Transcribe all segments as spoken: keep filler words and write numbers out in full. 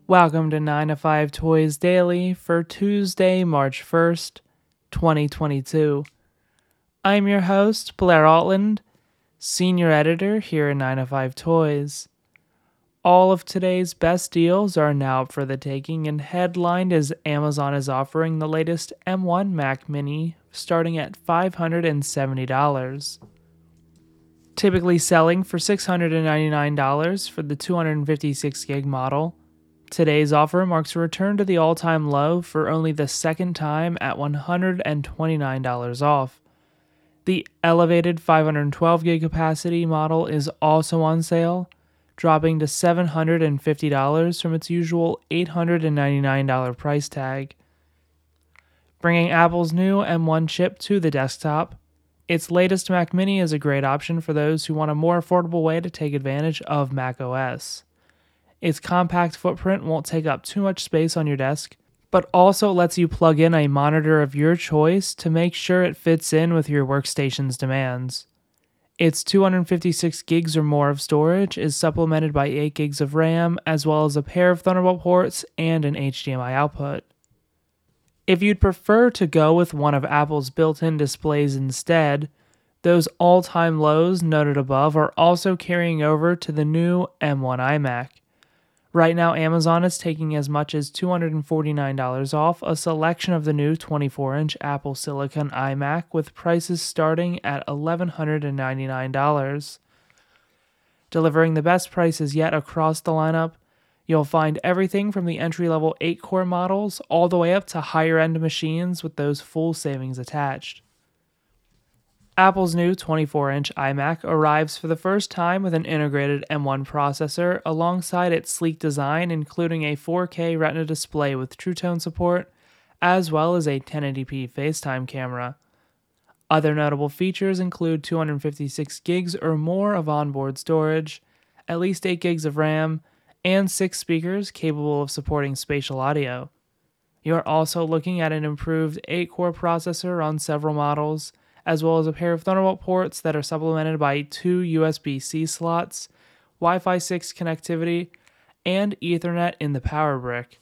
Welcome to nine to five Toys Daily for Tuesday, March first, twenty twenty-two. I'm your host, Blair Altland, Senior Editor here at nine to five Toys. All of today's best deals are now up for the taking, and headlined as Amazon is offering the latest M one Mac Mini starting at five hundred seventy dollars. Typically selling for six hundred ninety-nine dollars for the two hundred fifty-six gig model, today's offer marks a return to the all-time low for only the second time at one hundred twenty-nine dollars off. The elevated five hundred twelve gig capacity model is also on sale, dropping to seven hundred fifty dollars from its usual eight hundred ninety-nine dollars price tag. Bringing Apple's new M one chip to the desktop, its latest Mac Mini is a great option for those who want a more affordable way to take advantage of macOS. Its compact footprint won't take up too much space on your desk, but also lets you plug in a monitor of your choice to make sure it fits in with your workstation's demands. Its two hundred fifty-six gigs or more of storage is supplemented by eight gigs of RAM, as well as a pair of Thunderbolt ports and an H D M I output. If you'd prefer to go with one of Apple's built-in displays instead, those all-time lows noted above are also carrying over to the new M one iMac. Right now, Amazon is taking as much as two hundred forty-nine dollars off a selection of the new twenty-four inch Apple Silicon iMac, with prices starting at one thousand one hundred ninety-nine dollars. Delivering the best prices yet across the lineup, you'll find everything from the entry-level eight core models all the way up to higher-end machines with those full savings attached. Apple's new twenty-four inch iMac arrives for the first time with an integrated M one processor alongside its sleek design, including a four K Retina display with True Tone support, as well as a ten eighty p FaceTime camera. Other notable features include two hundred fifty-six gigs or more of onboard storage, at least eight gigs of RAM, and six speakers capable of supporting spatial audio. You're also looking at an improved eight core processor on several models, as well as a pair of Thunderbolt ports that are supplemented by two U S B C slots, Wi-Fi six connectivity, and Ethernet in the power brick.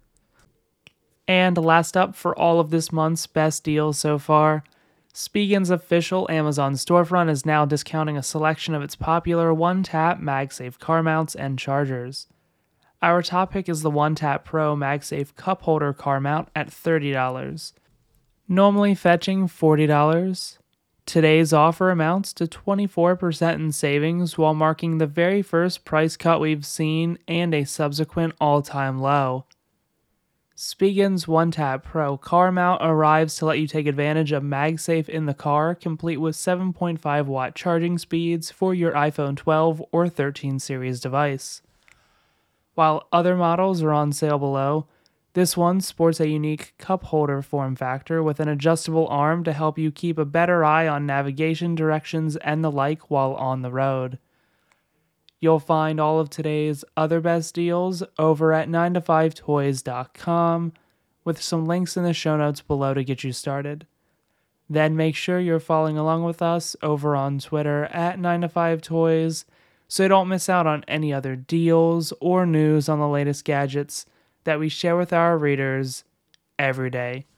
And last up for all of this month's best deals so far, Spiegel's official Amazon storefront is now discounting a selection of its popular one-tap MagSafe car mounts and chargers. Our top pick is the one-tap Pro MagSafe cup holder car mount at thirty dollars. Normally fetching forty dollars, today's offer amounts to twenty-four percent in savings while marking the very first price cut we've seen and a subsequent all-time low. Spiegel's one-tap Pro car mount arrives to let you take advantage of MagSafe in the car, complete with seven point five watt charging speeds for your iPhone twelve or thirteen series device. While other models are on sale below, this one sports a unique cup holder form factor with an adjustable arm to help you keep a better eye on navigation directions and the like while on the road. You'll find all of today's other best deals over at nine to five toys dot com, with some links in the show notes below to get you started. Then make sure you're following along with us over on Twitter at nine to five toys, so you don't miss out on any other deals or news on the latest gadgets that we share with our readers every day.